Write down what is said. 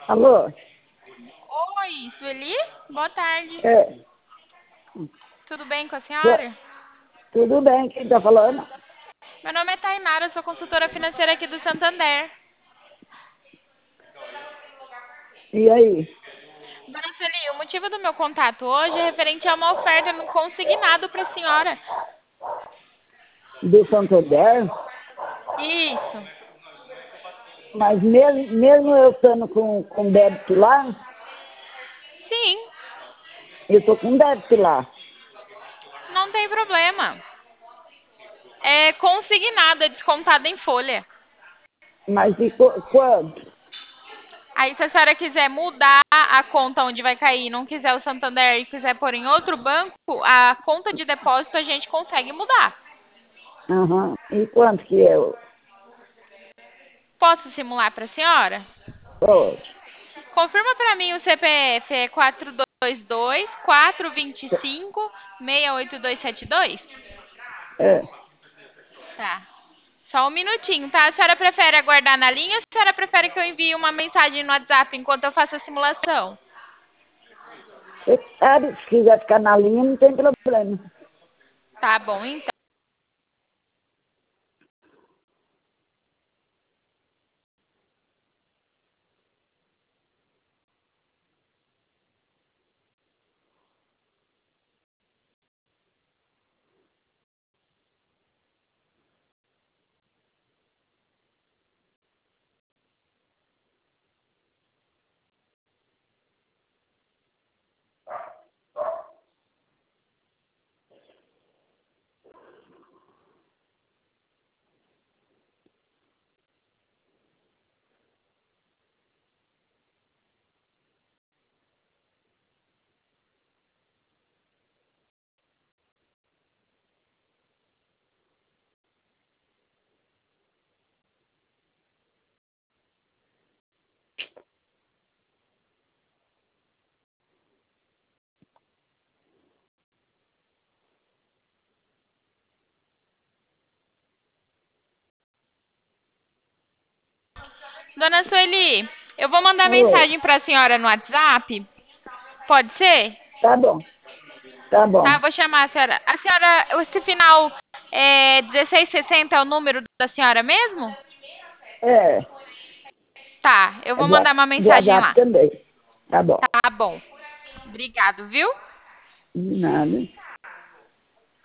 Alô? Oi, Sueli? Boa tarde. É, Tudo bem com a tô- senhora? tudo bem, quem tá falando? Meu nome é Tainara, eu sou consultora financeira aqui do Santander. E aí? Dona Sueli, o motivo do meu contato hoje é referente a uma oferta no consignado para a senhora. Do Santander? Isso. Mas mesmo eu estando com débito lá, Sim, eu tô com débito lá. não tem problema. É consignada, descontada em folha. Mas e quanto? Aí, se a senhora quiser mudar a conta onde vai cair, não quiser o Santander e quiser pôr em outro banco, a conta de depósito a gente consegue mudar. Aham. E quanto que eu? Posso simular para a senhora? Pode. Confirma para mim o CPF, é 422-425-68272? É, Tá. Só um minutinho, tá? A senhora prefere aguardar na linha ou a senhora prefere que eu envie uma mensagem no WhatsApp enquanto eu faço a simulação? você sabe, se quiser ficar na linha, não tem problema. Tá bom, então. Dona Sueli, eu vou mandar Oi, mensagem para a senhora no WhatsApp. Pode ser? tá bom, tá Tá, bom. vou chamar a senhora. A senhora, esse final é 1660 é o número da senhora mesmo? É, Tá, eu é vou mandar uma do mensagem WhatsApp lá. também. Tá bom. Tá bom. Obrigado, viu? De nada.